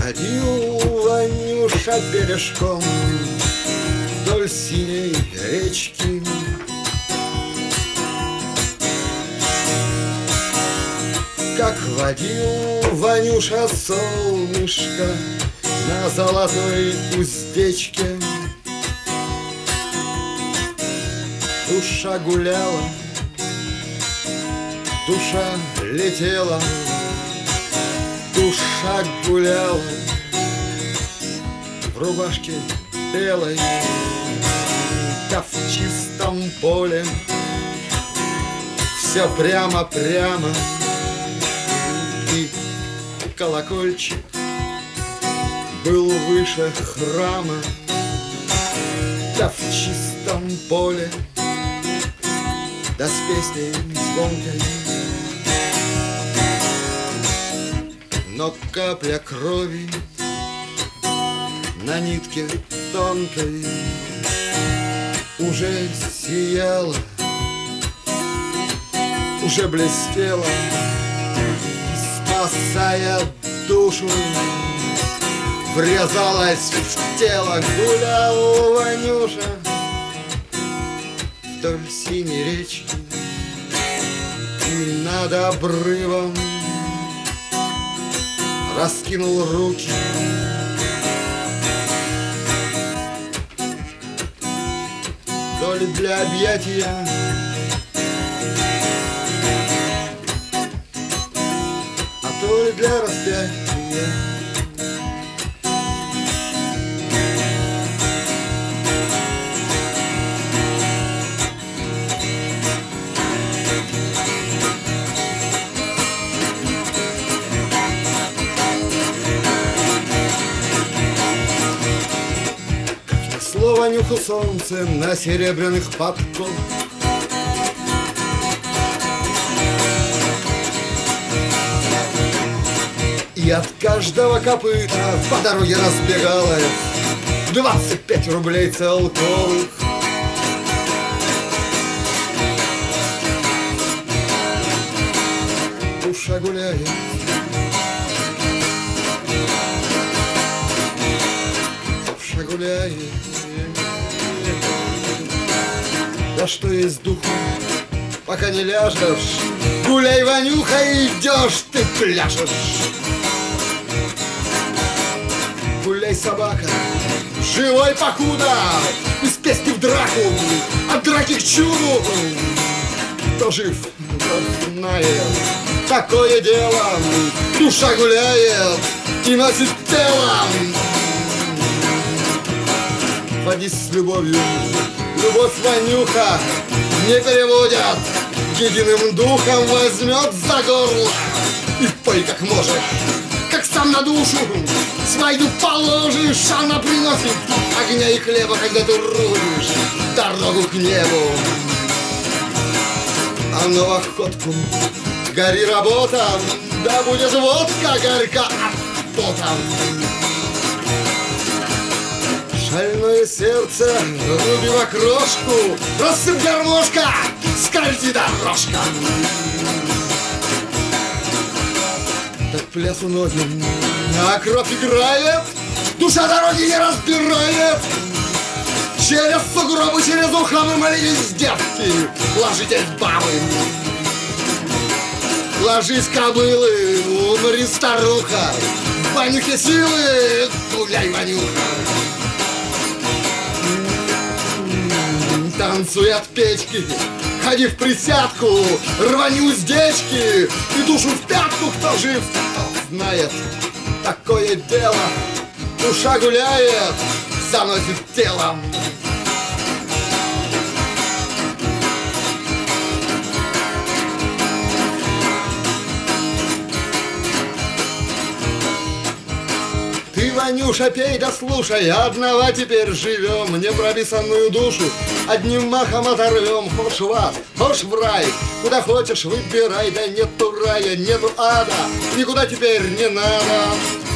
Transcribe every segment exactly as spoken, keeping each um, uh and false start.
Ходил Ванюша бережком вдоль синей речки. Как водил Ванюша солнышко на золотой уздечке. Душа гуляла, душа летела, душа гуляла в рубашке белой, да в чистом поле все прямо-прямо. И колокольчик был выше храма, да в чистом поле, да с песней звонкой. Но капля крови на нитке тонкой уже сияла, уже блестела, спасая душу, врезалась в тело. Гулял Ванюша вдоль синей речки, и над обрывом раскинул руки. То ли для объятия, а то ли для распятия. Слово нюхал солнце на серебряных подков. И от каждого копыта по дороге разбегалось двадцать пять рублей целковых. Душа гуляет, душа гуляет. Да что есть духу, пока не ляжешь, гуляй, Ванюха, идешь, ты пляшешь. Гуляй, собака, живой покуда, из песни в драку, от драки к чуду. Кто жив, тот знает, такое дело. Душа гуляет и носит тело. Водись с любовью, любовь, Ванюха, не переводят. Единым духом возьмет за горло и пой как можешь, как сам на душу свою положишь. Она приносит огня и хлеба, когда ты рубишь дорогу к небу. А на охотку гори работа, да будет водка горька от пота. Шальное сердце, руби в окрошку, рассыпь гармошка, скользи дорожка. Так пляс уносим, а кровь играет, душа дороги не разбирает. Через сугробы, через ухабы молились девки, ложитесь, бабы. Ложись, кобылы, умри, старуха, в Ванюхе силы, гуляй, Ванюха. Танцуй от печки, ходи в присядку, рвани уздечки и душу в пятку. Кто жив, тот знает, такое дело. Душа гуляет, заносит телом. Ты, Ванюша, пей да слушай, одного теперь живем, непрописанную душу одним махом оторвем. Хочешь в ад, хочешь в рай, куда хочешь выбирай, да нету рая, нету ада, никуда теперь не надо.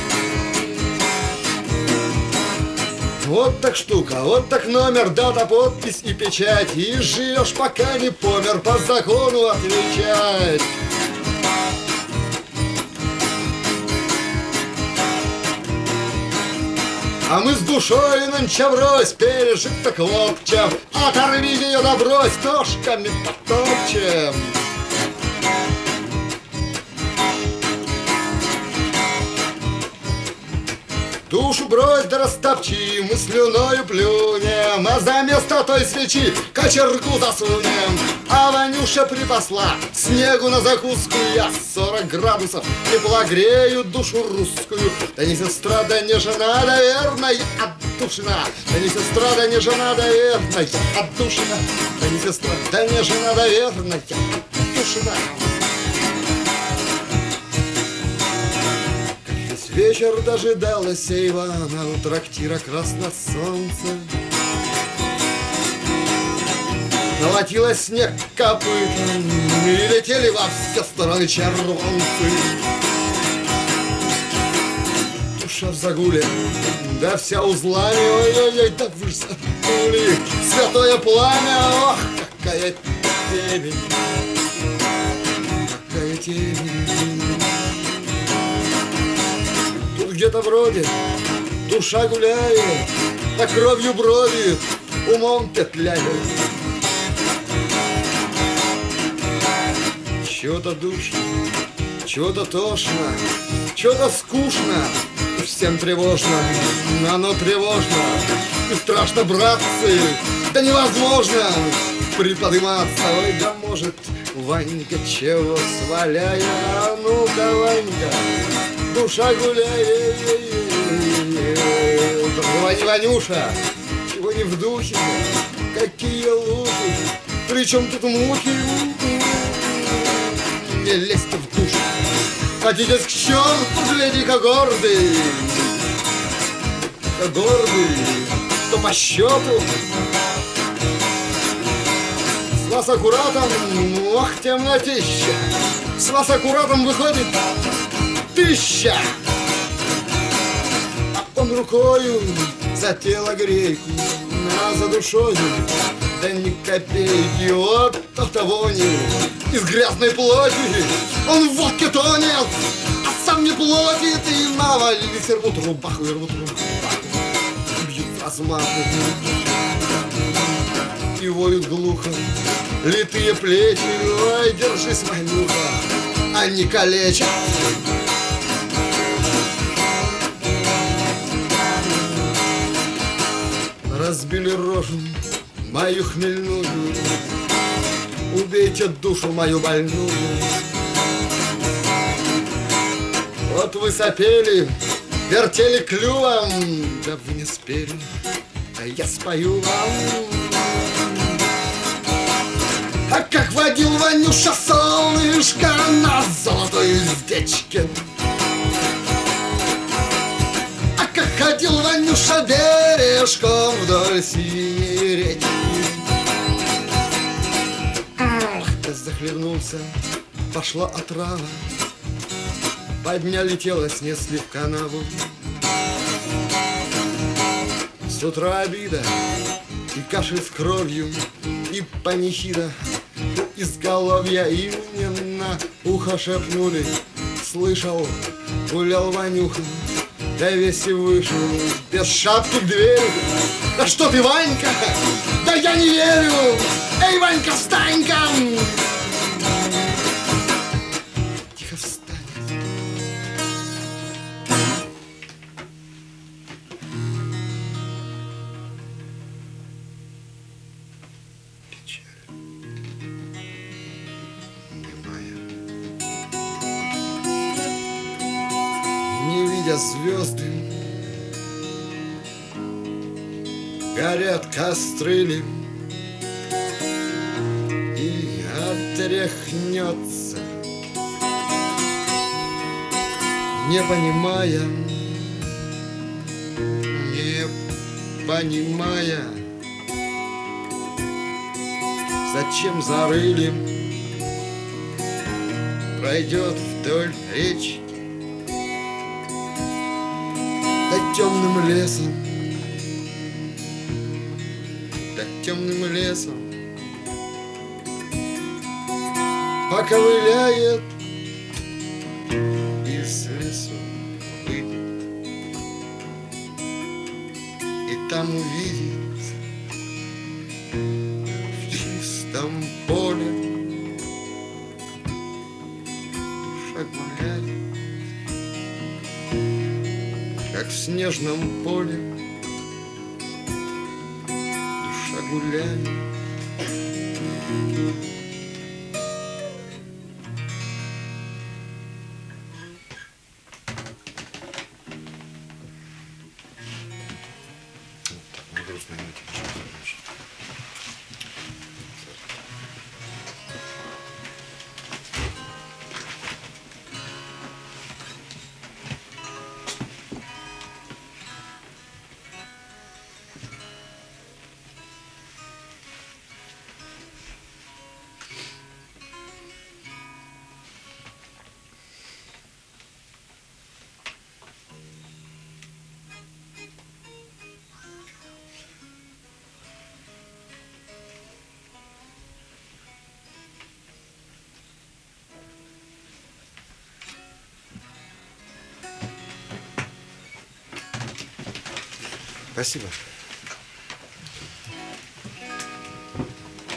Вот так штука, вот так номер, дата, подпись и печать, и живешь, пока не помер, по закону отвечать. А мы с душой нынче врозь пережит так локтем. Оторви ее да брось, ножками потопчем. Душу брось да растопчи, мы слюною плюнем, а за место той свечи кочергу засунем. А Ванюша припасла снегу на закуску, я сорок градусов тепла грею душу русскую. Да не сестра, да не жена, да верная отдушина. Да не сестра, да не жена, да верная отдушина. Да не сестра, да не жена, да верная отдушина. Вечер дожидалась Ивана у трактира «Красное солнце». Молотила снег копытом, и летели во все стороны червонцы. Душа в загуле, да вся узлами, ой-ой-ой, да вы ж забыли святое пламя, ох, какая темень, какая темень. Где-то вроде душа гуляет, а кровью бродит, умом петляет. Чего-то душно, чего-то тошно, чего-то скучно, и всем тревожно, оно тревожно, и страшно, братцы, да невозможно приподниматься. Ой, да может, Ванька чего сваляя, а ну-ка, Ванька, душа гуляет, Ваня, Ванюша, чего не в духе, какие лужи, причем тут мухи, не лезьте в душу, хотите к черту, гляди-ка гордый, гордый, что по счету, с вас аккуратом, ох, темнотища, с вас аккуратом выходит тысяча, а он рукою за тело грейку, а за душою да ни копейки. Вот то-то вони из грязной плоти, он в водке тонет, а сам не платит. И навалились, рвут рубаху, и рвут рубаху, бьют размаху и воют глухо литые плечи. Ой, держись, Ванюха, они калечат. Разбили рожу мою хмельную, убейте душу мою больную. Вот вы сопели, вертели клювом, да вы не спели, а я спою вам. А как водил Ванюша солнышко на золотой уздечке, а как ходил Ванюша бережком вдоль синей речки. Ах, ты захлебнулся, пошла отрава, подняли тело, снесли в канаву. С утра обида и кашель с кровью, и панихида у изголовья, и мне на ухо шепнули: слышал, гулял Ванюха, да весь и вышел без шапки к двери. Да что ты, Ванька? Да я не верю! Эй, Ванька, встань-ка! Тихо встань. Печаль немая. Не видя звезды, горят костры, и отряхнется, не понимая, не понимая, зачем зарыли, пройдет вдоль речки, да темным лесом, да темным лесом поковыляет, из лесу выйдет. и там увидеть в чистом поле душа гуляет, как в снежном поле душа гуляет. Грустная ноте. Спасибо.